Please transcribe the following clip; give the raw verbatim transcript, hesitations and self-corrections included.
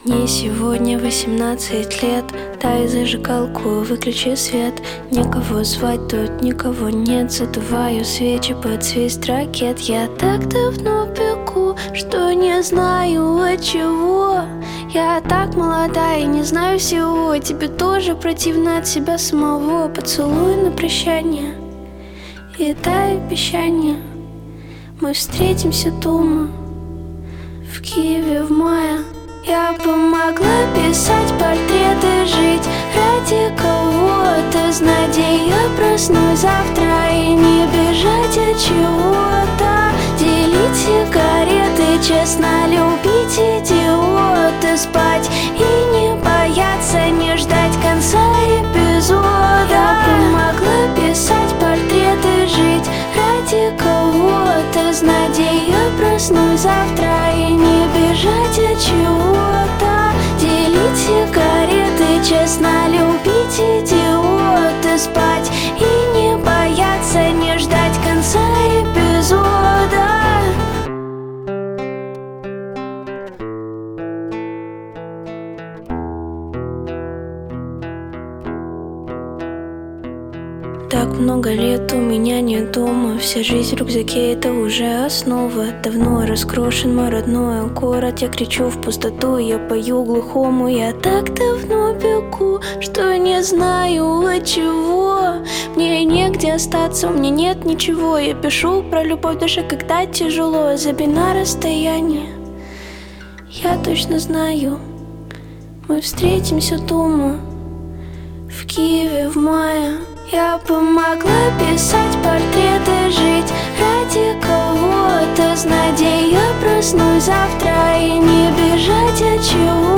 Мне сегодня восемнадцать лет. Дай зажигалку, выключи свет. Никого звать тут, никого нет. Задуваю свечи под свист ракет. Я так давно пеку, что не знаю от чего. Я так молода и не знаю всего. Тебе тоже противно от себя самого. Поцелуй на прощание и дай обещание. Мы встретимся дома в Киеве в мае. Я помогла писать портреты, жить ради кого-то. С надеей я проснусь завтра и не бежать от чего-то. Делить сигареты, честно любить идиота. Спать и не бояться, не ждать конца эпизода. Я помогла писать портреты, жить ради кого-то. С надеей я проснусь завтра и не бежать от чего-то. Делить сигареты, честно любить идиота. Спать и не бояться, не ждать конца эпизода. Так много лет у меня нет дома. Вся жизнь в рюкзаке — это уже основа. Давно раскрошен мой родной город. Я кричу в пустоту, я пою глухому. Я так давно бегу, что не знаю от чего. Мне негде остаться, у меня нет ничего. Я пишу про любовь даже когда тяжело. Забей на расстояние, я точно знаю. Мы встретимся дома в Киеве в мае. Я помогла писать портреты, жить ради кого-то. С надеей я проснусь завтра и не бежать от чего.